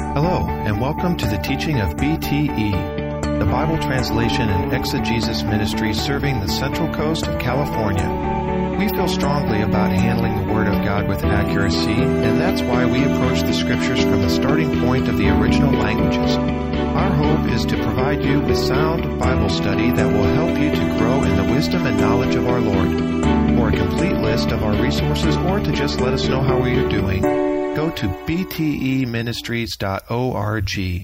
Hello, and welcome to the teaching of BTE, the Bible Translation and Exegesis Ministry serving the Central Coast of California. We feel strongly about handling the Word of God with accuracy, and that's why we approach the Scriptures from the starting point of the original languages. Our hope is to provide you with sound Bible study that will help you to grow in the wisdom and knowledge of our Lord. For a complete list of our resources or to just let us know how we are doing, go to bteministries.org.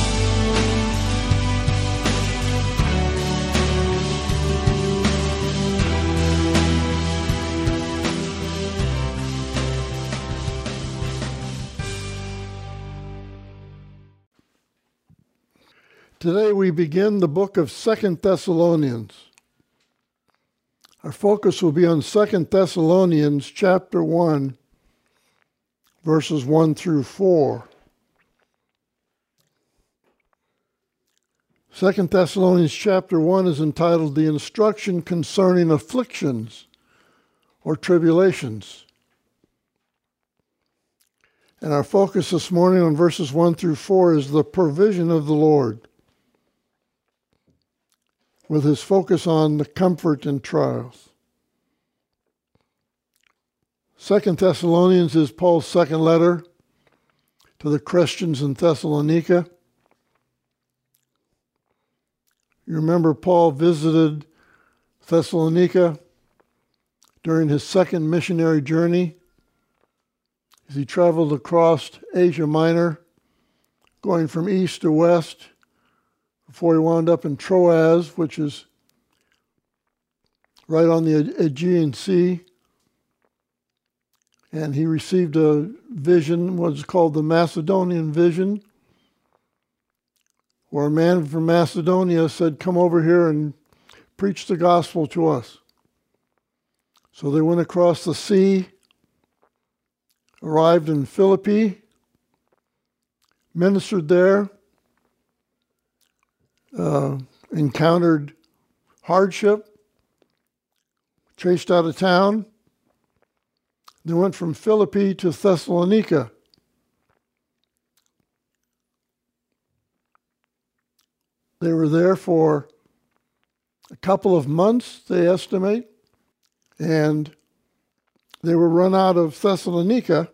Today we begin the book of 2 Thessalonians. Our focus will be on 2 Thessalonians chapter 1, verses 1 through 4. 2 Thessalonians chapter 1 is entitled The Instruction Concerning Afflictions or Tribulations. And our focus this morning on verses 1 through 4 is the provision of the Lord, with his focus on the comfort in trials. 2 Thessalonians is Paul's second letter to the Christians in Thessalonica. You remember Paul visited Thessalonica during his second missionary journey as he traveled across Asia Minor, going from east to west, before he wound up in Troas, which is right on the Aegean Sea. And he received a vision, what's called the Macedonian vision, where a man from Macedonia said, "Come over here and preach the gospel to us." So they went across the sea, arrived in Philippi, ministered there, encountered hardship, chased out of town. They went from Philippi to Thessalonica. They were there for a couple of months, they estimate, and they were run out of Thessalonica,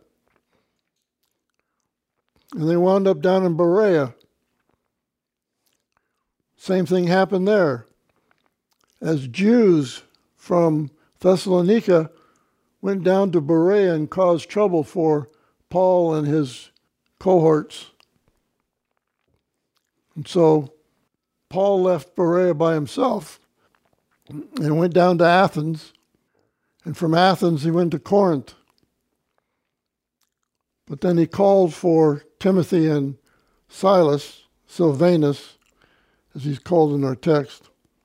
and they wound up down in Berea. Same thing happened there. As Jews from Thessalonica went down to Berea and caused trouble for Paul and his cohorts. And so Paul left Berea by himself and went down to Athens. And from Athens he went to Corinth. But then he called for Timothy and Silas, Silvanus, as he's called in our text.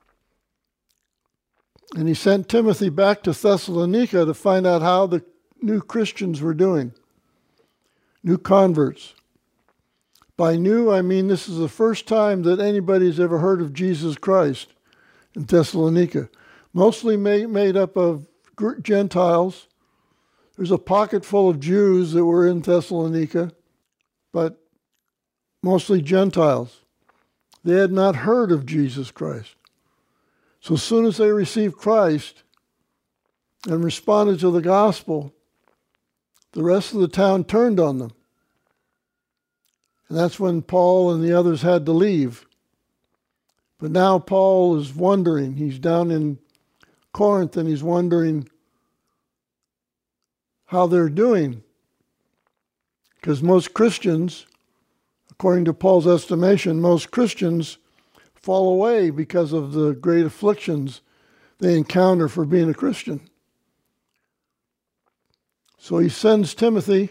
And he sent Timothy back to Thessalonica to find out how the new Christians were doing, new converts. By new, I mean this is the first time that anybody's ever heard of Jesus Christ in Thessalonica. Mostly made up of Gentiles. There's a pocket full of Jews that were in Thessalonica, but mostly Gentiles. They had not heard of Jesus Christ. So as soon as they received Christ and responded to the gospel, the rest of the town turned on them. And that's when Paul and the others had to leave. But now Paul is wondering. He's down in Corinth and he's wondering how they're doing. Because most Christians, according to Paul's estimation, most Christians fall away because of the great afflictions they encounter for being a Christian. So he sends Timothy,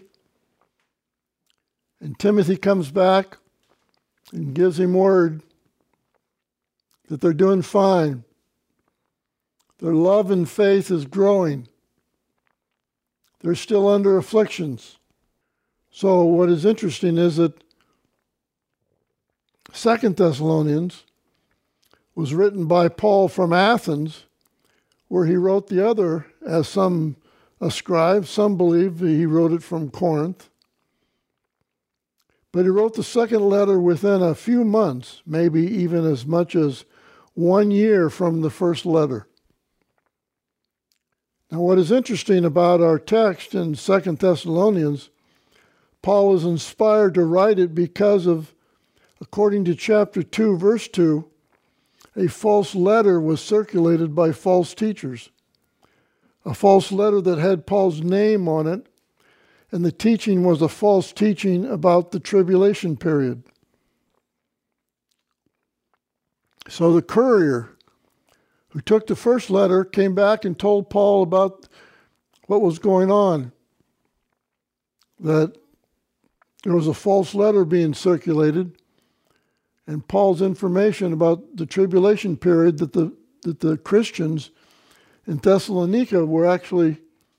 and Timothy comes back and gives him word that they're doing fine. Their love and faith is growing. They're still under afflictions. So what is interesting is that 2 Thessalonians was written by Paul from Athens, where he wrote the other, as some ascribe. Some believe that he wrote it from Corinth. But he wrote the second letter within a few months, maybe even as much as 1 year from the first letter. Now, what is interesting about our text in 2 Thessalonians, Paul was inspired to write it because of, according to chapter 2, verse 2, a false letter was circulated by false teachers. A false letter that had Paul's name on it, and the teaching was a false teaching about the tribulation period. So the courier who took the first letter came back and told Paul about what was going on, that there was a false letter being circulated, and Paul's information about the tribulation period that the Christians in Thessalonica were actually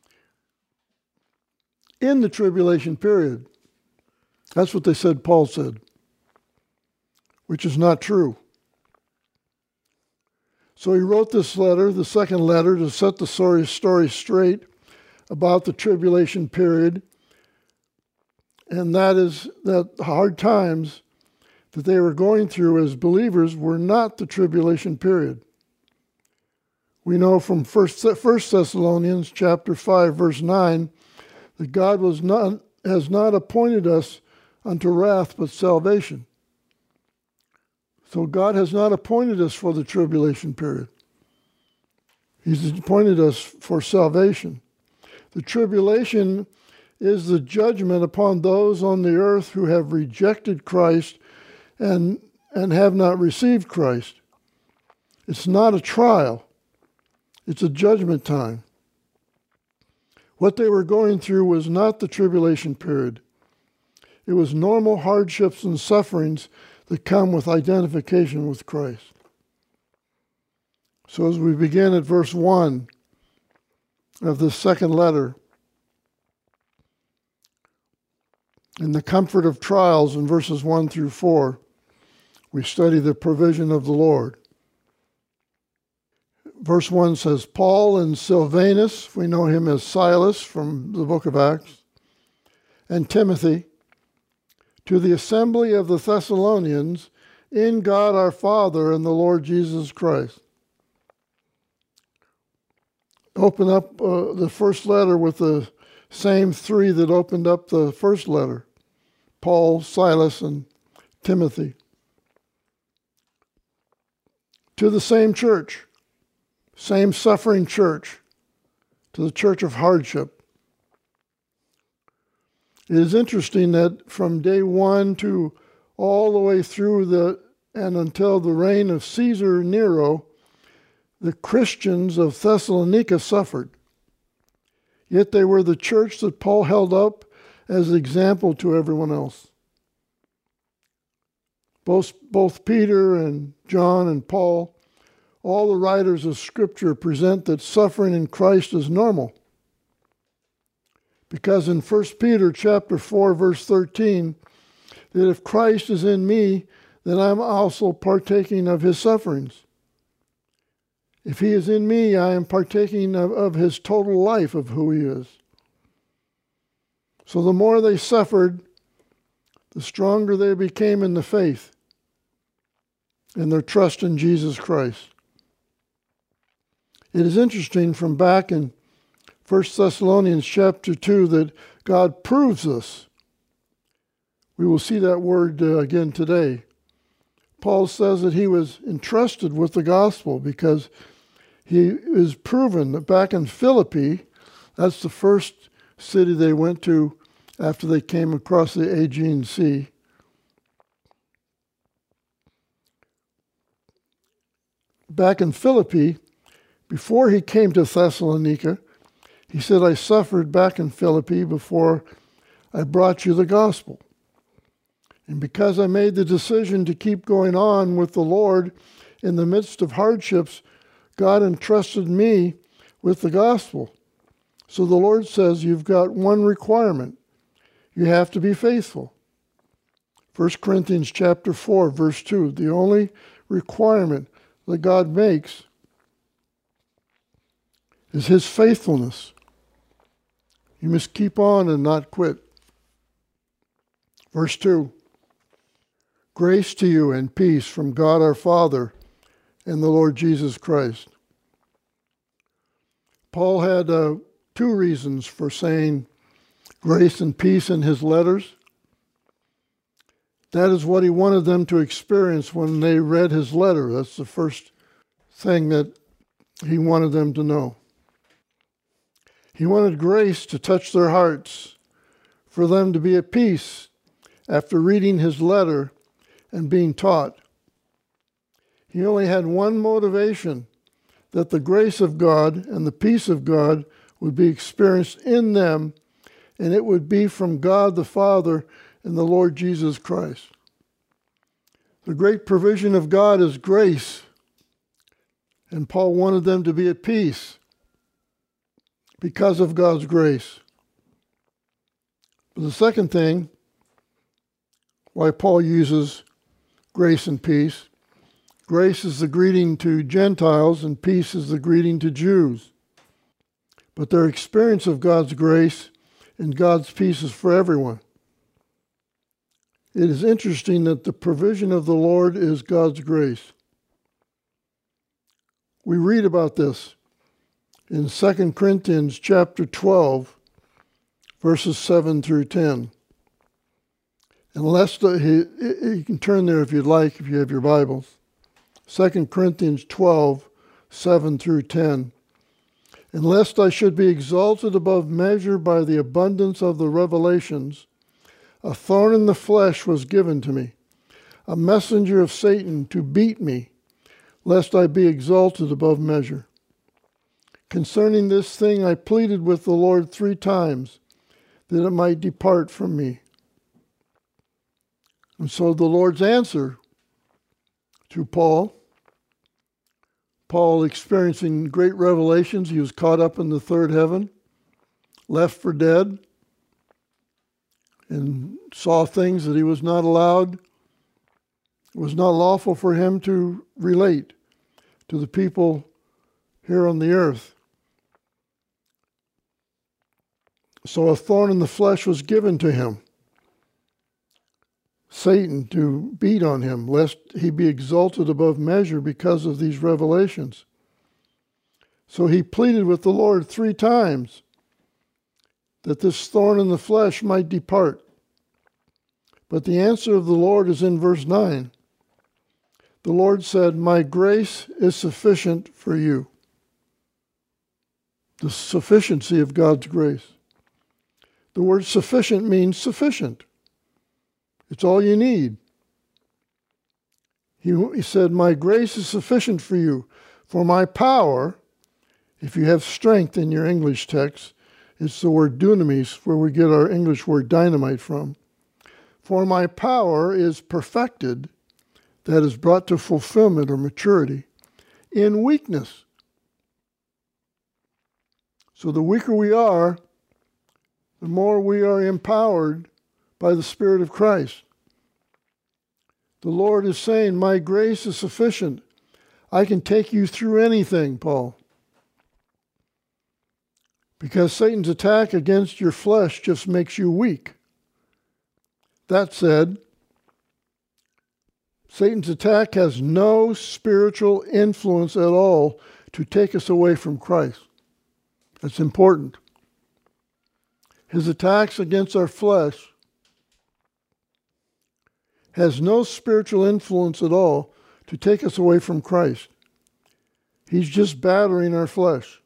in the tribulation period. That's what they said Paul said, which is not true. So he wrote this letter, the second letter, to set the story straight about the tribulation period, and that is that the hard times that they were going through as believers were not the tribulation period. We know from 1 Thessalonians chapter 5, verse 9, that God has not appointed us unto wrath, but salvation. So God has not appointed us for the tribulation period. He's appointed us for salvation. The tribulation is the judgment upon those on the earth who have rejected Christ and have not received Christ. It's not a trial. It's a judgment time. What they were going through was not the tribulation period. It was normal hardships and sufferings that come with identification with Christ. So as we begin at verse 1 of the second letter, in the comfort of trials in verses 1 through 4, we study the provision of the Lord. Verse 1 says, Paul and Silvanus, we know him as Silas from the book of Acts, and Timothy, to the assembly of the Thessalonians, in God our Father and the Lord Jesus Christ. Open up the first letter with the same three that opened up the first letter: Paul, Silas, and Timothy. To the same church, same suffering church, to the church of hardship. It is interesting that from day one to all the way through and until the reign of Caesar Nero, the Christians of Thessalonica suffered. Yet they were the church that Paul held up as an example to everyone else. Both Peter and John and Paul, all the writers of Scripture present that suffering in Christ is normal. Because in 1 Peter chapter 4, verse 13, that if Christ is in me, then I'm also partaking of his sufferings. If he is in me, I am partaking of his total life, of who he is. So the more they suffered, the stronger they became in the faith and their trust in Jesus Christ. It is interesting from back in 1 Thessalonians chapter 2 that God proves us. We will see that word again today. Paul says that he was entrusted with the gospel because he is proven that back in Philippi, that's the first city they went to after they came across the Aegean Sea. Back in Philippi, before he came to Thessalonica, he said, I suffered back in Philippi before I brought you the gospel. And because I made the decision to keep going on with the Lord in the midst of hardships, God entrusted me with the gospel. So the Lord says you've got one requirement. You have to be faithful. 1 Corinthians chapter 4, verse 2, the only requirement that God makes is his faithfulness. You must keep on and not quit. Verse 2, Grace to you and peace from God our Father and the Lord Jesus Christ. Paul had two reasons for saying grace and peace in his letters. That is what he wanted them to experience when they read his letter. That's the first thing that he wanted them to know. He wanted grace to touch their hearts, for them to be at peace after reading his letter and being taught. He only had one motivation, that the grace of God and the peace of God would be experienced in them, and it would be from God the Father and the Lord Jesus Christ. The great provision of God is grace, and Paul wanted them to be at peace because of God's grace. But the second thing, why Paul uses grace and peace, grace is the greeting to Gentiles and peace is the greeting to Jews. But their experience of God's grace and God's peace is for everyone. It is interesting that the provision of the Lord is God's grace. We read about this in 2 Corinthians chapter 12, verses 7 through 10. And you can turn there if you'd like, if you have your Bibles. 2 Corinthians 12, 7 through 10. And lest I should be exalted above measure by the abundance of the revelations, a thorn in the flesh was given to me, a messenger of Satan to beat me, lest I be exalted above measure. Concerning this thing I pleaded with the Lord 3 times, that it might depart from me. And so the Lord's answer to Paul experiencing great revelations, he was caught up in the third heaven, left for dead, and saw things that he was not allowed, it was not lawful for him to relate to the people here on the earth. So a thorn in the flesh was given to him, Satan, to beat on him, lest he be exalted above measure because of these revelations. So he pleaded with the Lord 3 times that this thorn in the flesh might depart. But the answer of the Lord is in verse 9. The Lord said, "My grace is sufficient for you." The sufficiency of God's grace. The word sufficient means sufficient. It's all you need. He said, "My grace is sufficient for you, for my power," if you have strength in your English text, it's the word dunamis, where we get our English word dynamite from. "For my power is perfected," that is brought to fulfillment or maturity, "in weakness." So the weaker we are, the more we are empowered by the Spirit of Christ. The Lord is saying, "My grace is sufficient. I can take you through anything, Paul." Because Satan's attack against your flesh just makes you weak. That said, Satan's attack has no spiritual influence at all to take us away from Christ. That's important. His attacks against our flesh has no spiritual influence at all to take us away from Christ. He's just battering our flesh.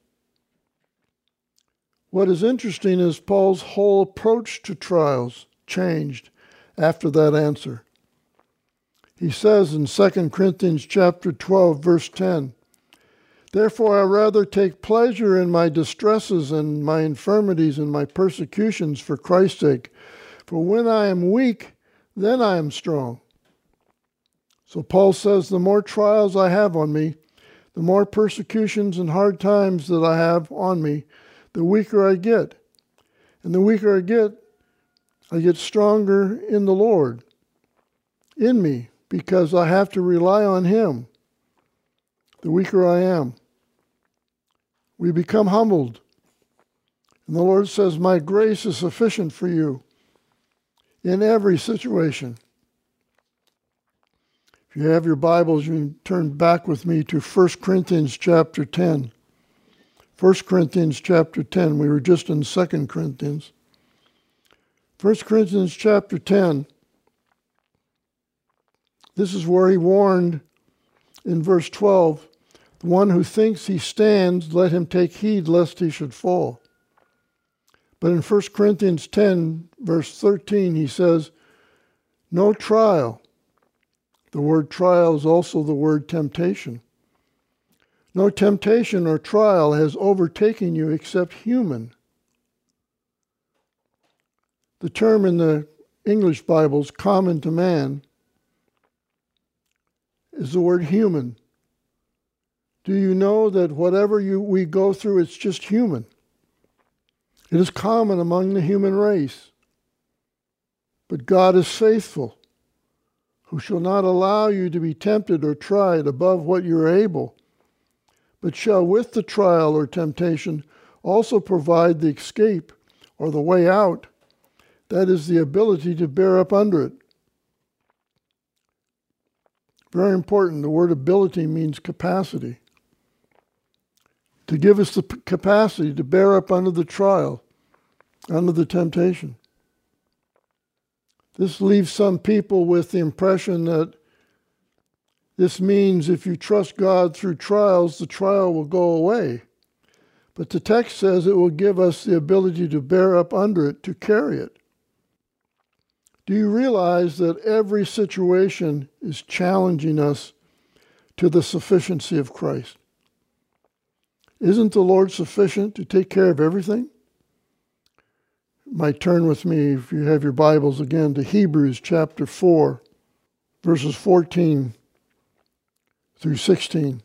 What is interesting is Paul's whole approach to trials changed after that answer. He says in 2 Corinthians chapter 12, verse 10, "Therefore I rather take pleasure in my distresses and my infirmities and my persecutions for Christ's sake. For when I am weak, then I am strong." So Paul says, the more trials I have on me, the more persecutions and hard times that I have on me, the weaker I get. And the weaker I get stronger in the Lord, in me, because I have to rely on Him. The weaker I am. We become humbled. And the Lord says, "My grace is sufficient for you in every situation." If you have your Bibles, you can turn back with me to 1 Corinthians chapter 10. 1 Corinthians chapter 10. We were just in 2 Corinthians. 1 Corinthians chapter 10. This is where he warned in verse 12, the one who thinks he stands, let him take heed lest he should fall. But in 1 Corinthians 10, verse 13, he says, no trial. The word trial is also the word temptation. No temptation or trial has overtaken you except human. The term in the English Bibles, common to man, is the word human. Do you know that whatever we go through, it's just human? It is common among the human race. But God is faithful, who shall not allow you to be tempted or tried above what you are able, but shall with the trial or temptation also provide the escape or the way out, that is, the ability to bear up under it. Very important, the word ability means capacity. To give us the capacity to bear up under the trial, under the temptation. This leaves some people with the impression that this means if you trust God through trials, the trial will go away. But the text says it will give us the ability to bear up under it, to carry it. Do you realize that every situation is challenging us to the sufficiency of Christ? Isn't the Lord sufficient to take care of everything? You might turn with me, if you have your Bibles again, to Hebrews chapter 4, verses 14 through 16.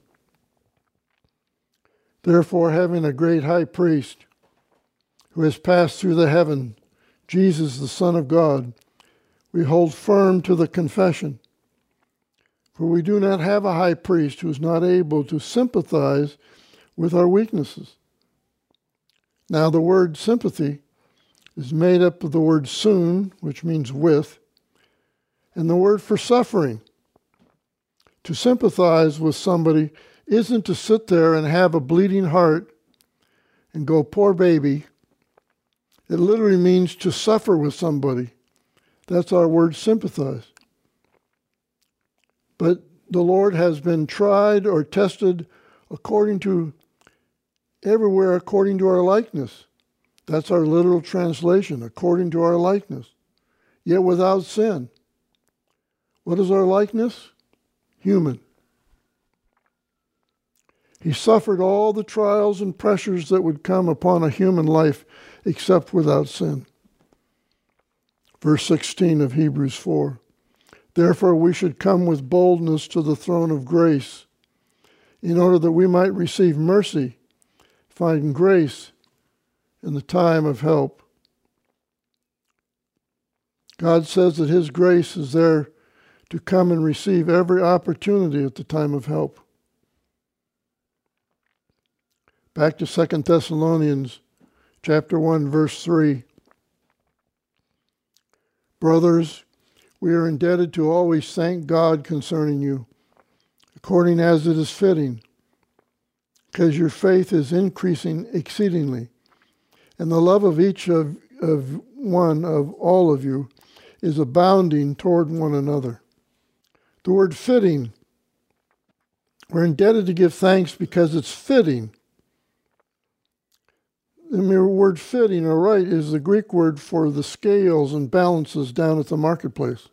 Therefore, having a great high priest who has passed through the heaven, Jesus, the Son of God, we hold firm to the confession. For we do not have a high priest who is not able to sympathize with our weaknesses. Now, the word sympathy is made up of the word soon, which means with, and the word for suffering. To sympathize with somebody isn't to sit there and have a bleeding heart and go, poor baby. It literally means to suffer with somebody. That's our word, sympathize. But the Lord has been tried or tested everywhere according to our likeness. That's our literal translation, according to our likeness, yet without sin. What is our likeness? Human. He suffered all the trials and pressures that would come upon a human life, except without sin. Verse 16 of Hebrews 4. Therefore we should come with boldness to the throne of grace, in order that we might receive mercy, find grace in the time of help. God says that His grace is there to come and receive every opportunity at the time of help. Back to 2 Thessalonians chapter 1, verse 3. Brothers, we are indebted to always thank God concerning you, according as it is fitting, because your faith is increasing exceedingly, and the love of each of all of you is abounding toward one another. The word fitting, we're indebted to give thanks because it's fitting. The mere word fitting, or right, is the Greek word for the scales and balances down at the marketplace.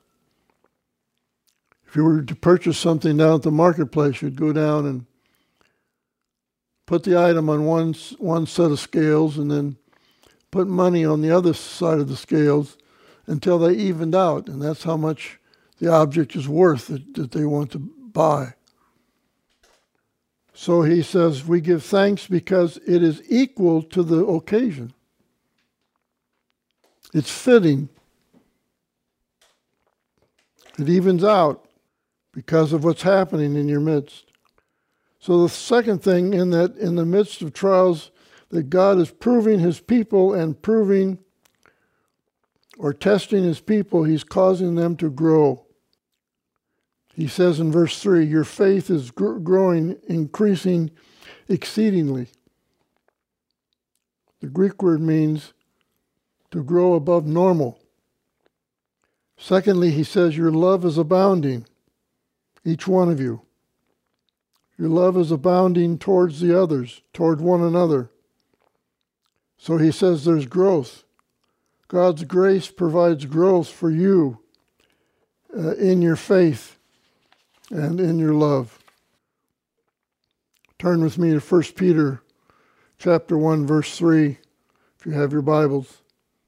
If you were to purchase something down at the marketplace, you'd go down and put the item on one set of scales and then put money on the other side of the scales until they evened out. And that's how much the object is worth that they want to buy. So he says, we give thanks because it is equal to the occasion. It's fitting. It evens out because of what's happening in your midst. So the second thing in the midst of trials, that God is proving His people and proving or testing His people, He's causing them to grow. He says in verse 3, your faith is growing, increasing exceedingly. The Greek word means to grow above normal. Secondly, he says your love is abounding, each one of you. Your love is abounding towards the others, toward one another. So he says there's growth. God's grace provides growth for you in your faith and in your love. Turn with me to 1 Peter chapter 1, verse 3, if you have your Bibles.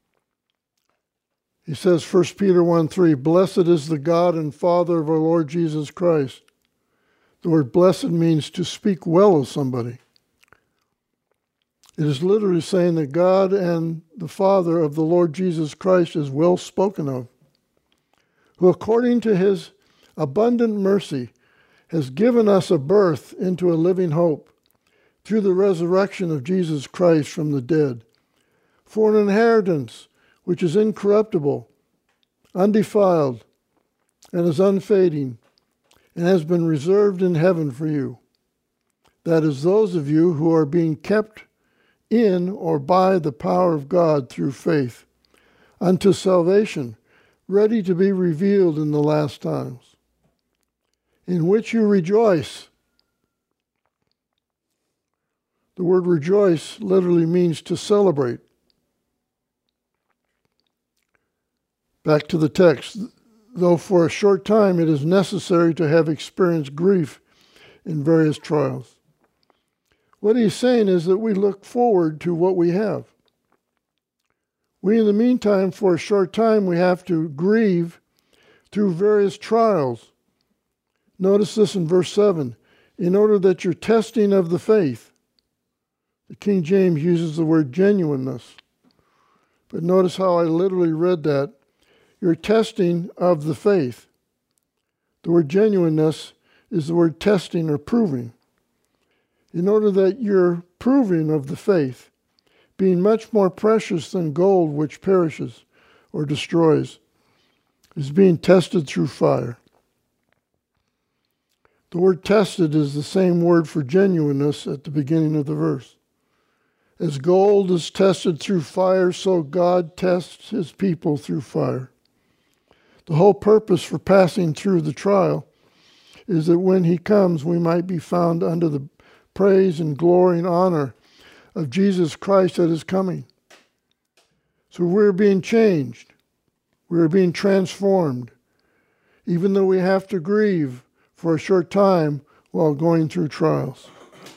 He says, 1 Peter 1, 3, blessed is the God and Father of our Lord Jesus Christ. The word blessed means to speak well of somebody. It is literally saying that God and the Father of the Lord Jesus Christ is well spoken of, who according to his abundant mercy has given us a birth into a living hope through the resurrection of Jesus Christ from the dead, for an inheritance which is incorruptible, undefiled, and is unfading, and has been reserved in heaven for you. That is, those of you who are being kept in or by the power of God through faith, unto salvation, ready to be revealed in the last times, in which you rejoice. The word rejoice literally means to celebrate. Back to the text. Though for a short time it is necessary to have experienced grief in various trials. What he's saying is that we look forward to what we have. We, in the meantime, for a short time, we have to grieve through various trials. Notice this in verse 7. In order that your testing of the faith, the King James uses the word genuineness. But notice how I literally read that. Your testing of the faith. The word genuineness is the word testing or proving. In order that your proving of the faith, being much more precious than gold which perishes or destroys, is being tested through fire. The word tested is the same word for genuineness at the beginning of the verse. As gold is tested through fire, so God tests his people through fire. The whole purpose for passing through the trial is that when he comes, we might be found under the praise and glory and honor of Jesus Christ at his coming. So we're being changed. We're being transformed, even though we have to grieve for a short time while going through trials.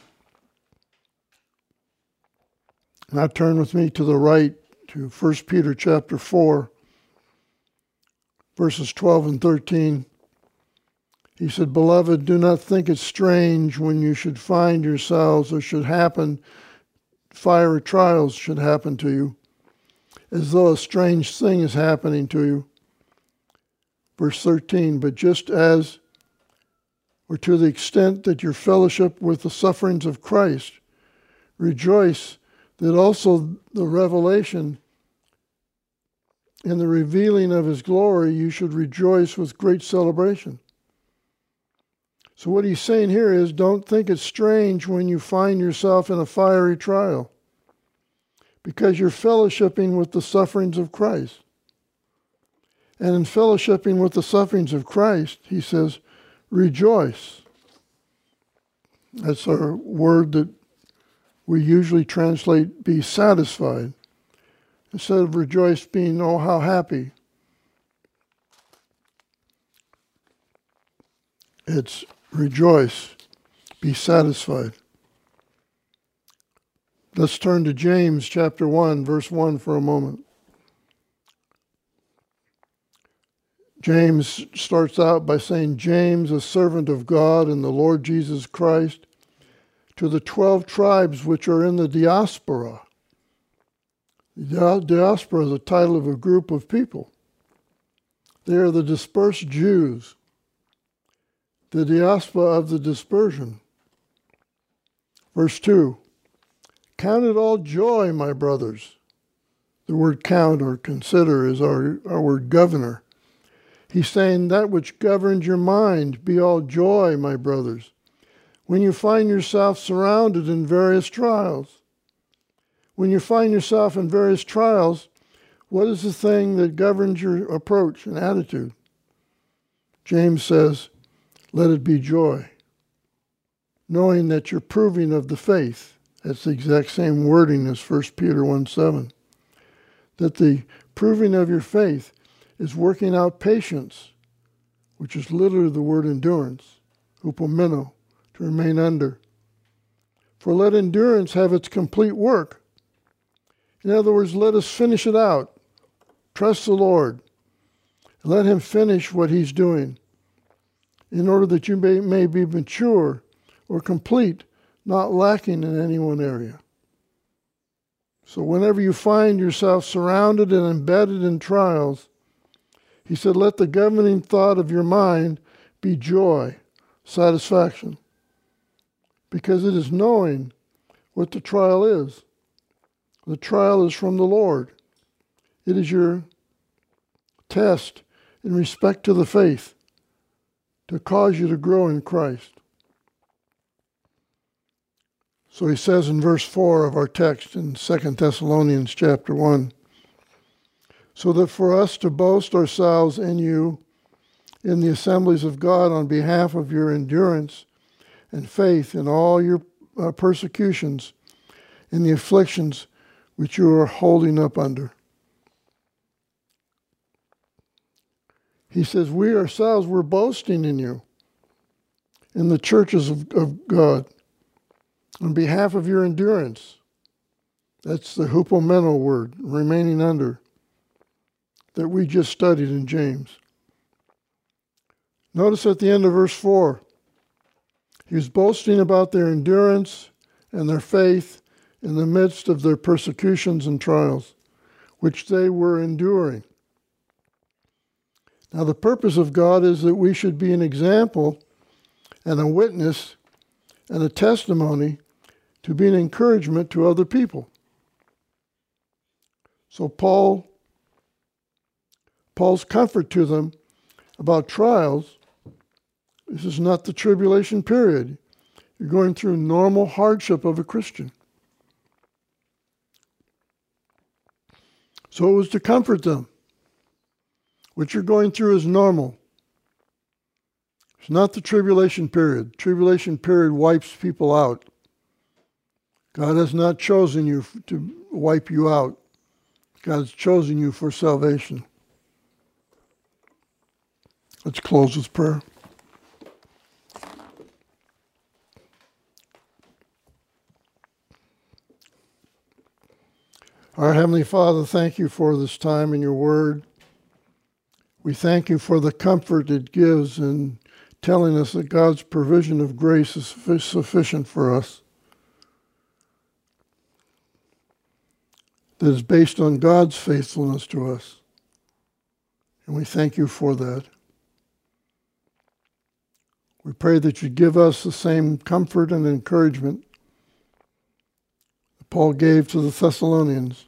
Now turn with me to the right to 1 Peter chapter 4. Verses 12 and 13, he said, beloved, do not think it strange when you should find yourselves or should happen, fiery trials should happen to you, as though a strange thing is happening to you. Verse 13, but just as, or to the extent that your fellowship with the sufferings of Christ, rejoice that also the revelation in the revealing of his glory, you should rejoice with great celebration. So what he's saying here is, don't think it's strange when you find yourself in a fiery trial, because you're fellowshipping with the sufferings of Christ. And in fellowshipping with the sufferings of Christ, he says, rejoice. That's our word that we usually translate, be satisfied. Instead of rejoice being, oh, how happy. It's rejoice, be satisfied. Let's turn to James chapter 1, verse 1 for a moment. James starts out by saying, James, a servant of God and the Lord Jesus Christ, to the 12 tribes which are in the diaspora. The diaspora is the title of a group of people. They are the dispersed Jews, the diaspora of the dispersion. Verse 2, count it all joy, my brothers. The word count or consider is our word governor. He's saying that which governs your mind be all joy, my brothers, when you find yourself surrounded in various trials. When you find yourself in various trials, what is the thing that governs your approach and attitude? James says, let it be joy, knowing that you're proving of the faith. That's the exact same wording as 1 Peter 1:7. That the proving of your faith is working out patience, which is literally the word endurance, hupomeno, to remain under. For let endurance have its complete work. In other words, let us finish it out. Trust the Lord. And let him finish what he's doing, in order that you may be mature or complete, not lacking in any one area. So whenever you find yourself surrounded and embedded in trials, he said, let the governing thought of your mind be joy, satisfaction, because it is knowing what the trial is. The trial is from the Lord. It is your test in respect to the faith to cause you to grow in Christ. So he says in verse 4 of our text in 2 Thessalonians chapter 1, so that for us to boast ourselves in you in the assemblies of God on behalf of your endurance and faith in all your persecutions, in the afflictions which you are holding up under. He says, we ourselves were boasting in you, in the churches of God, on behalf of your endurance. That's the hupomeno word, remaining under, that we just studied in James. Notice at the end of verse 4, he was boasting about their endurance and their faith in the midst of their persecutions and trials, which they were enduring. Now, the purpose of God is that we should be an example and a witness and a testimony to be an encouragement to other people. So Paul's comfort to them about trials, this is not the tribulation period. You're going through normal hardship of a Christian. So it was to comfort them. What you're going through is normal. It's not the tribulation period. Tribulation period wipes people out. God has not chosen you to wipe you out. God has chosen you for salvation. Let's close with prayer. Our Heavenly Father, thank you for this time in your word. We thank you for the comfort it gives in telling us that God's provision of grace is sufficient for us. That is based on God's faithfulness to us. And we thank you for that. We pray that you give us the same comfort and encouragement that Paul gave to the Thessalonians,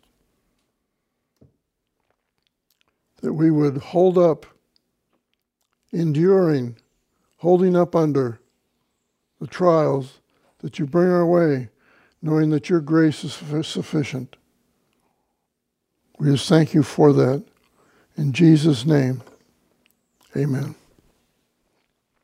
that we would hold up, enduring, holding up under the trials that you bring our way, knowing that your grace is sufficient. We just thank you for that. In Jesus' name, amen.